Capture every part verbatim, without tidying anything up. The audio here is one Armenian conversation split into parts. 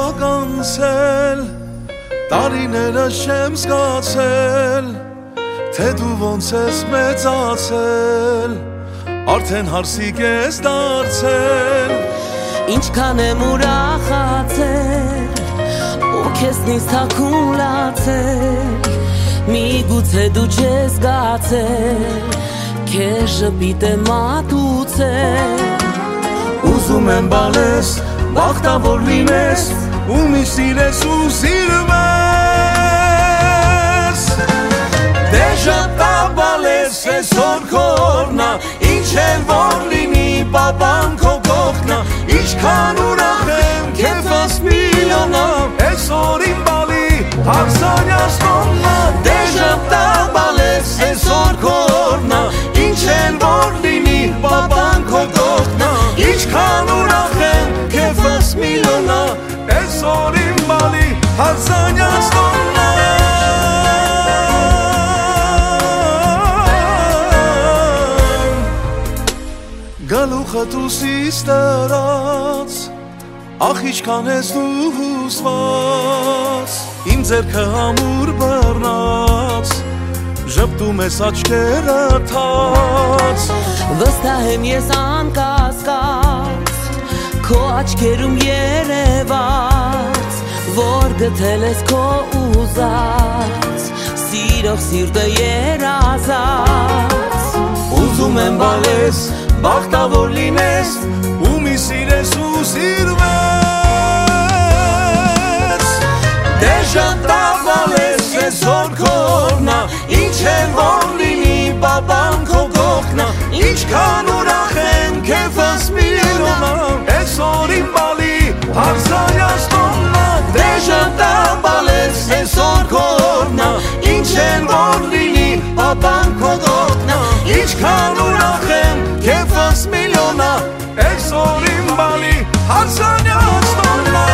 արագանցել տարիները չեմ զգացել թե դու ոնց ես մեծացել արդեն հարսիկ ես դարձել ինչքան եմ ուրախացել ու քեզնից թաքուն լացել միգուցե դու չես զգացել քեզ ժպիտ եմ մատուցել ուզում եմ բալես բախտավոր լինես ու մի սիրես ու սիրվես դե ժապտաբալես այսօր քորնա ինչ էլ որ լինի պապան քո կողքնա ինչքան ուրախ եմ քեզ աս միլիոնա այսօր իմ բալի հարսանյասնոննա դե ժապտաբալես այսօր քորնա ինչ էլ որ լինի պապան քո կողքնա ինչքան ուրախ եմ քեզ աս միլիոնա այսօր իմ բալի հարսանյասնոննա Գալուխդ ուսիս տարած ախ ինչքան ես դու հուսված իմ ձեռքը ամուր բռնած ժպտում ես աչքերը թաց վստահ եմ ես անկասկած քո աչքերում երևաց որ գտել ես քո ուզած սիրող սիրտը երազած ուզում եմ բալես բախտավոր լինես ու մի սիրես ու սիրվես դե ժապտաբալես այսօր քորնա ինչ էլ որ լինի պապան քո կողքնա ինչքան ուրախ եմ քեզ աս միլիոնա այսօր իմ բալի հարսանյասնոննա դե ժապտաբալես այսօր քորնա ինչ էլ որ լինի պապան քո կողքնա ինչքան ուրախ եմ քեզ աս միլիոնա այսօր իմ բալի հարսանյասնոննա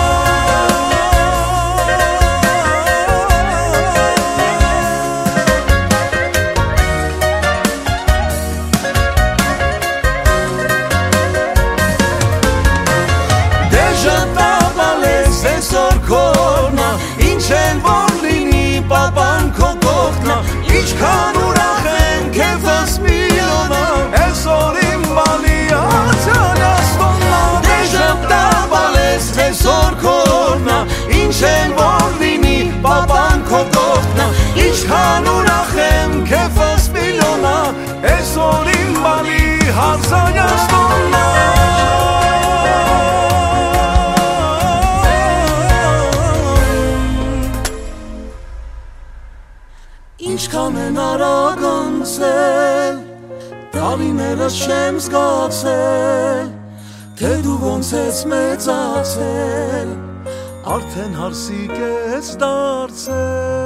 դե ժապտաբալես այսօր քորնա ինչ էլ որ լինի պապան քո կողքնա ինչքան ուրախ եմ քեզ աս միլիոնա այսօր իմ բալի հարսանյասնոննա դե ժապտաբալես այսօր քորնա ինչ էլ որ լինի պապան քո կողքնա ինչքան ուրախ եմ քեզ աս միլիոնա այսօր իմ բալի հարսանյասնոննա Ինչքան են արագանցել տարիները չեմ զգացել թե դու ոնց ես մեծացել արդեն հարսիկ ես դարձել